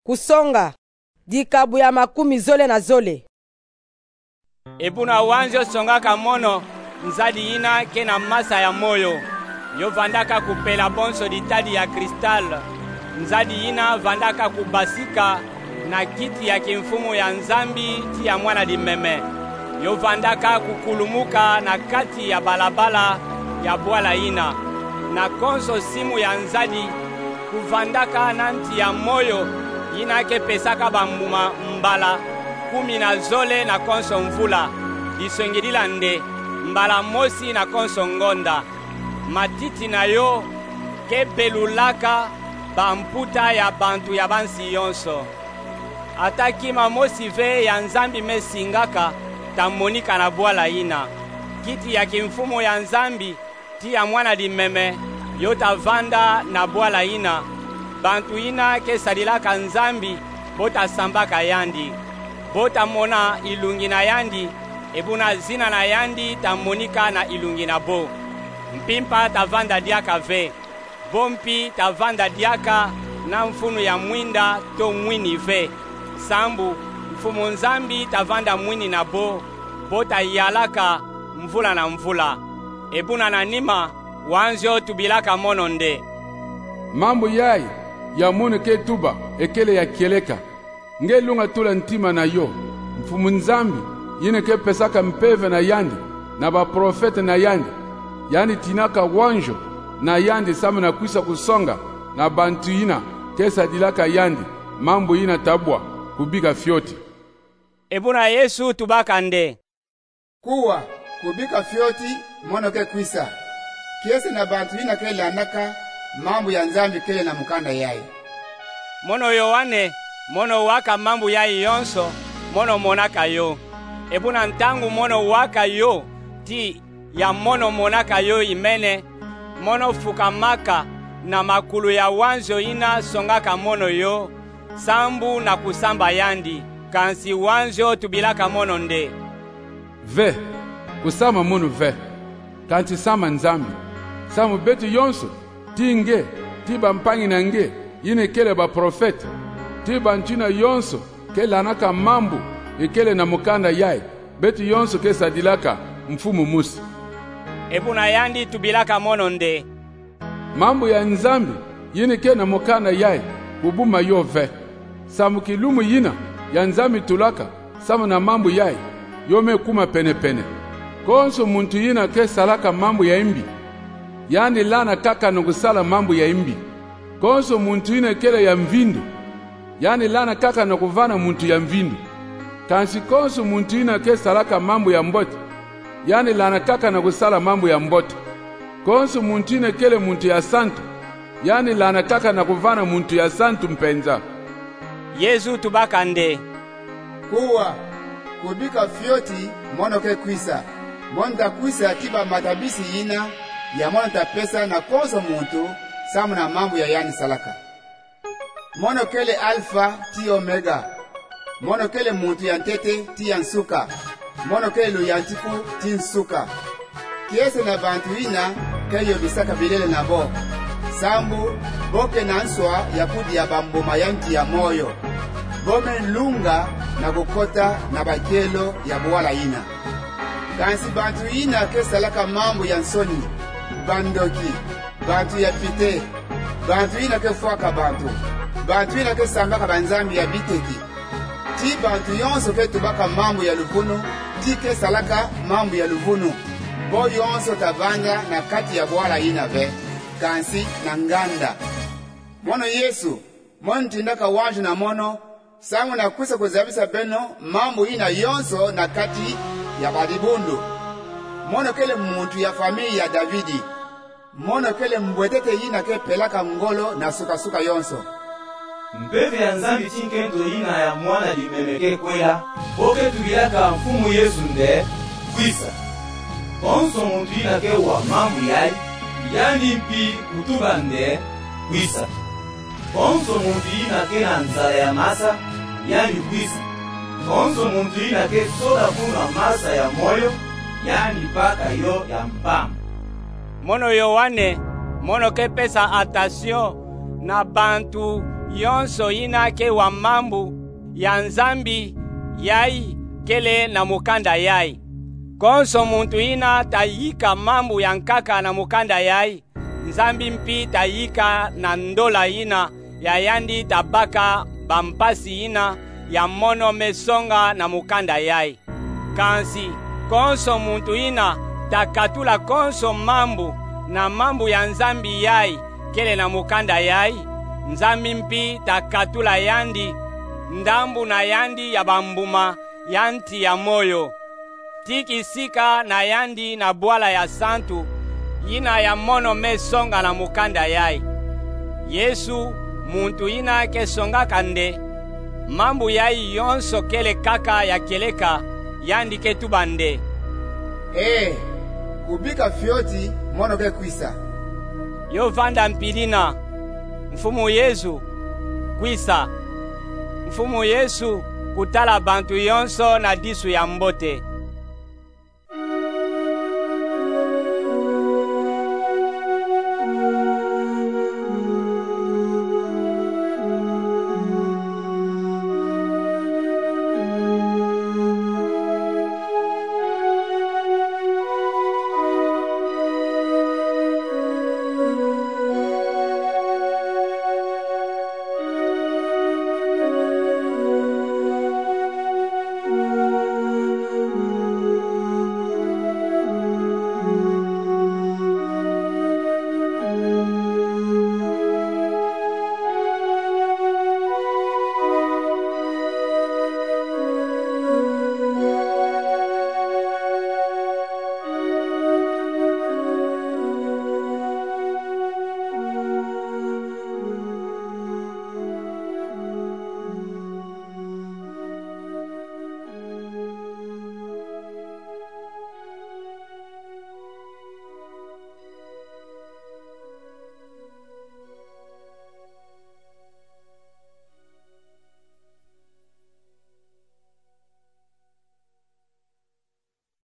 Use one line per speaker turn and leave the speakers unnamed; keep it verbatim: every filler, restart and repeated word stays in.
kusonga dikabu ya makumi zole na zole.
Ebuna wanjo songaka mono nzadi ina ke na masa ya moyo yo vandaka kupela bonso ditadi ya kristal. Nzadi ina vandaka kubasika na kiti ya kimfumu ya nzambi ti ya mwana limeme yo vandaka kukulumuka na kati ya balabala ya bwala ina na konso simu ya nzadi kuvandaka na nti ya moyo ina ke pesaka bambuma mbala kumi na zole na konso mvula liswengilila nde mbala mosi na konso ngonda matiti na yo ke pelulaka bamputa ya bantu ya bansi yonso ataki mamosi ve ya nzambi mesingaka tamonika na bwala ina kiti ya kimfumo ya nzambi ti ya mwana limeme yo tavanda na bwala ina bantu ina ke salilaka nzambi bota sambaka yandi bota mona ilungi na yandi ebuna zina na yandi tamonika na ilungi na bo mpimpa tavanda diaka ve bompi tavanda diaka na mfunu ya mwinda to mwini ve sambu mfumu nzambi tavanda mwini na bo bota yalaka mvula na mvula ebuna na nima wanzo tubilaka mono nde
mambo yai ya mono ke tuba ekele ya kieleka nge lunga tula ntima na yo mfumu nzambi yine ke pesaka mpeve na yandi na ba profete na yandi yani tinaka wanjo na yandi sama na kuisa kusonga na bantu ina kesa dilaka yandi mambo ina tabwa kubika fyoti
ebuna Yesu tubaka nde
kuwa kubika fyoti mono ke kuisa kiese na bantu ina ke landaka mambo ya nzambi kele na mukanda yai
mono Yohane mono waka mambo yai yonso mono monaka yo ebuna ntangu mono waka yo ti ya mono monaka yo imene mono fukamaka na makulu ya wanzo ina songaka mono yo sambu na kusamba yandi kansi wanzo tubilaka mono nde
ve kusama mono ve kanti sama nzambi samu betu yonso tinge tiba mpangi na nge yine kele ba profete tiba nchina yonso kele anaka mambu ikele na mukanda yai betu yonso ke sadilaka mfumu musi
ebuna yandi tubilaka mono nde
mambo ya nzambi yine ke na mukanda yai kubuma yo ve samu kilumu yina ya nzambi tulaka samu na mambo yai yome kuma pene pene konso muntu yina ke salaka mambo ya imbi yani lana kaka nugusala mambo ya imbi konso muntu yina kele ya mvindu yani lana kaka nukuvana muntu ya mvindu kansi konso muntu yina ke salaka mambo ya mbote yani lana kaka nugusala mambo ya mbote konso muntu yina kele muntu ya santu yani lana kaka nakuvana muntu ya santu mpenza
Yesu tubaka nde
kuwa kubika fyoti mono ke kuisa monta kuisa tiba matabisi ina ya monta pesa na konso muntu samu na mambo ya yani salaka mono kele alfa ti omega mono kele muntu ya ntete ti ya nsuka mono kele luyantiku ti nsuka kiese na bantu ina ke yobisaka bilele na bo sambu boke na nswa ya kudi ya bamboma yanti ya moyo bome lunga na kukota na bakelo ya bwala ina kansi bantu ina ke salaka mambo ya nsoni bandoki bantu ya pite bantu ina ke fuaka bantu bantu ina ke sambaka banzambi ya biteki ti bantu yonso ke tubaka mambo ya luvunu ti ke salaka mambo ya luvunu bo yonso tavanga na kati ya bwala ina ve kansi na nganda mono Yesu mono tindaka wanju na mono sangu na kusa kuzabisa beno mambo ina yonso na kati ya badibundu mono kele muntu ya familia ya Davidi mono kele mbwetete ina ke pelaka ngolo na suka suka yonso
mpeve ya nzambi tinkendo ina ya mwana limemeke kwela oke tubilaka mfumu Yesu nde kwisa onso muntu ina ke wa mambo yai yani mpi kutuba nde kwisa onso muntu ina ke na nzala ya masa yani kwisa onso muntu ina ke soda kuna masa ya moyo yani paka yo ya mpamo
mono Yohane mono ke pesa atasio na bantu yonso ina ke wa mambu ya nzambi yai kele na mukanda yai. Konso muntu ina tayika mambu ya nkaka na mukanda yai, nzambi mpi tayika na ndola ina ya yandi tabaka bampasi ina ya mono mesonga na mukanda yai. Kansi konso muntu ina takatula konso mambu na mambu ya nzambi yai kele na mukanda yai, nzambi mpi takatula yandi ndambu na yandi ya bambuma yanti ya moyo, tiki sika na yandi na bwala ya santu ina ya mono mesonga na mukanda yai. Yesu muntu ina kesonga kande mambu yai yonso kele kaka ya keleka yandi ketubande.
Eh, kubika fioti mono ke kwisa.
Yo vanda mpilina mfumu Yesu kwisa. Mfumu Yesu kutala bantu yonso na disu ya mbote.